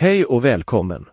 Hej och välkommen.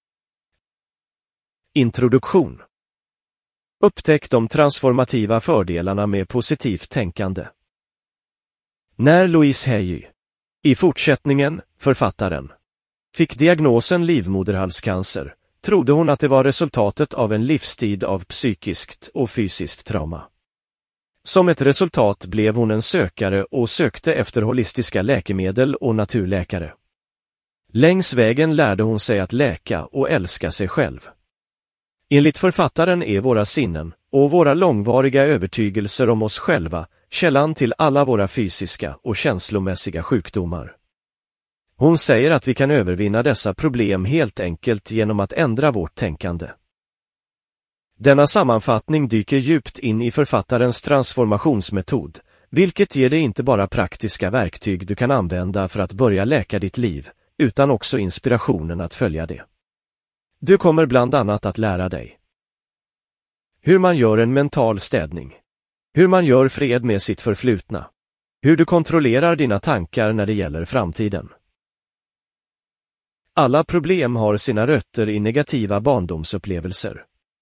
Introduktion. Upptäck de transformativa fördelarna med positivt tänkande. När Louise Hay, i fortsättningen författaren, fick diagnosen livmoderhalscancer, trodde hon att det var resultatet av en livstid av psykiskt och fysiskt trauma. Som ett resultat blev hon en sökare och sökte efter holistiska läkemedel och naturläkare. Längs vägen lärde hon sig att läka och älska sig själv. Enligt författaren är våra sinnen och våra långvariga övertygelser om oss själva källan till alla våra fysiska och känslomässiga sjukdomar. Hon säger att vi kan övervinna dessa problem helt enkelt genom att ändra vårt tänkande. Denna sammanfattning dyker djupt in i författarens transformationsmetod, vilket ger dig inte bara praktiska verktyg du kan använda för att börja läka ditt liv, utan också inspirationen att följa det. Du kommer bland annat att lära dig hur man gör en mental städning, hur man gör fred med sitt förflutna, hur du kontrollerar dina tankar när det gäller framtiden. Alla problem har sina rötter i negativa barndomsupplevelser.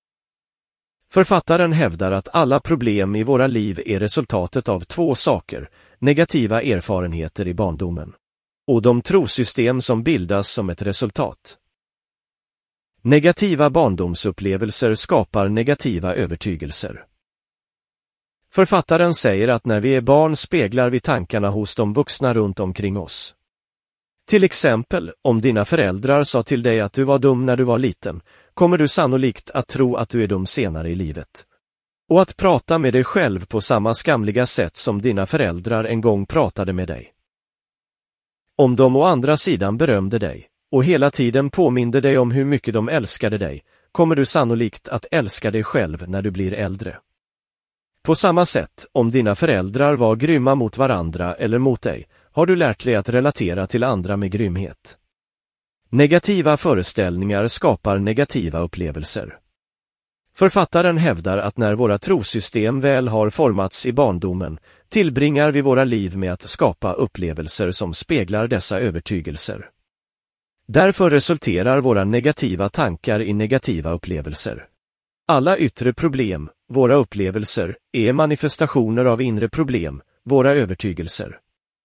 Författaren hävdar att alla problem i våra liv är resultatet av två saker: negativa erfarenheter i barndomen och de trosystem som bildas som ett resultat. Negativa barndomsupplevelser skapar negativa övertygelser. Författaren säger att när vi är barn speglar vi tankarna hos de vuxna runt omkring oss. Till exempel, om dina föräldrar sa till dig att du var dum när du var liten, kommer du sannolikt att tro att du är dum senare i livet. Och att prata med dig själv på samma skamliga sätt som dina föräldrar en gång pratade med dig. Om de å andra sidan berömde dig och hela tiden påminde dig om hur mycket de älskade dig, kommer du sannolikt att älska dig själv när du blir äldre. På samma sätt, om dina föräldrar var grymma mot varandra eller mot dig, har du lärt dig att relatera till andra med grymhet. Negativa föreställningar skapar negativa upplevelser. Författaren hävdar att när våra trosystem väl har formats i barndomen, tillbringar vi våra liv med att skapa upplevelser som speglar dessa övertygelser. Därför resulterar våra negativa tankar i negativa upplevelser. Alla yttre problem, våra upplevelser, är manifestationer av inre problem, våra övertygelser.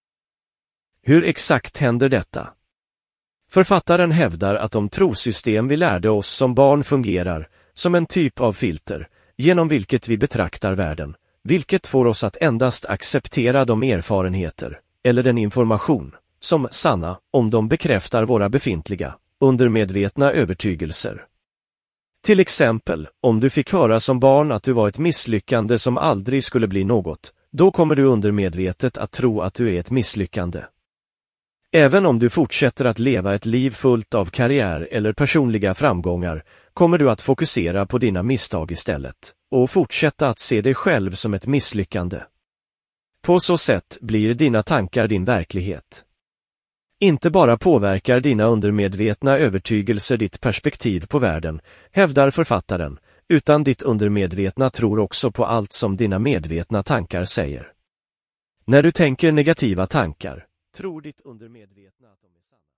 Hur exakt händer detta? Författaren hävdar att de trosystem vi lärde oss som barn fungerar som en typ av filter, genom vilket vi betraktar världen, vilket får oss att endast acceptera de erfarenheter, eller den information, som sanna, om de bekräftar våra befintliga, undermedvetna övertygelser. Till exempel, om du fick höra som barn att du var ett misslyckande som aldrig skulle bli något, då kommer du undermedvetet att tro att du är ett misslyckande. Även om du fortsätter att leva ett liv fullt av karriär eller personliga framgångar, kommer du att fokusera på dina misstag istället, och fortsätta att se dig själv som ett misslyckande. På så sätt blir dina tankar din verklighet. Inte bara påverkar dina undermedvetna övertygelser ditt perspektiv på världen, hävdar författaren, utan ditt undermedvetna tror också på allt som dina medvetna tankar säger. När du tänker negativa tankar, tror ditt undermedvetna att de är sanna.